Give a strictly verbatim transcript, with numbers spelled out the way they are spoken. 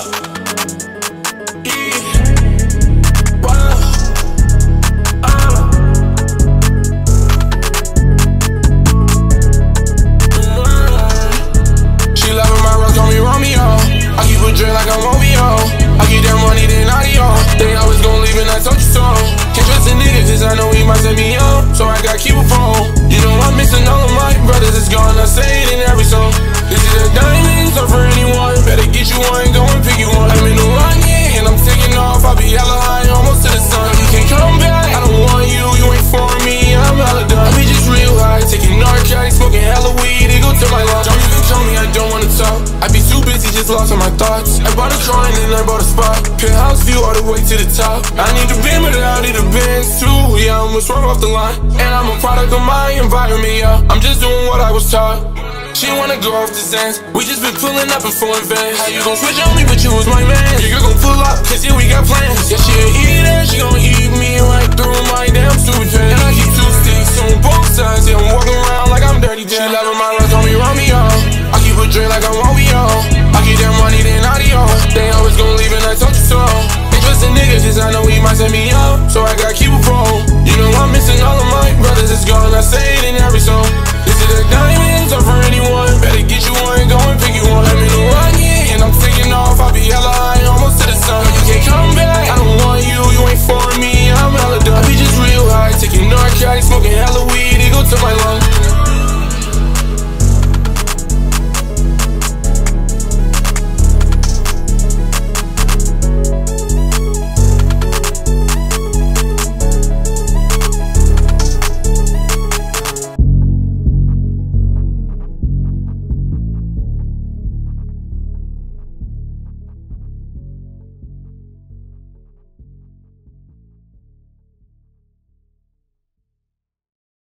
Drink like I'm O V O. I get that money, then audio. They always gon' leave and I told you so. Can't trust a nigga cause I know he might set me up. So I gotta keep a phone. You know I'm missing all of my brothers, it's gone. I say it in every song. This is a diamond, so for anyone. Better get you one, go and pick you one. I'm in the run, yeah, and I'm taking off. I'll be hella high, almost to the sun. You can't come back, I don't want you, you ain't for me. I'm hella done. I be just real high, taking narcotics, smoking hella weed. It go to my lungs. Don't even tell me I don't wanna talk. I be too busy, just lost in my thoughts. I bought a car and then I bought a spot. Penthouse view all the way to the top. I need a beam, but I need a Benz too. Yeah, I'm swerve off the line, and I'm a product of my environment. Yeah, I'm just doing what I was taught. She wanna go off the sands. We just been pulling up in foreign vans. How you gon' switch on me, but you was my man? Yeah, you gon' pull up, cause yeah, we got plans. Yeah, she a eater, she gon' eat me right through my damn stupid pants. And I keep two sticks on both sides. Yeah, I'm walking around like I'm dirty Dan. She loving my runs on me, Romeo. I keep a drink like I'm O V O. I get that money, then audio. They always gon' leave and I told you so. Ain't trust a nigga cause I know he might set me up. So I gotta keep a phone. You know I'm missing all of my brothers, it's gone. I say it in every song. This is a dime.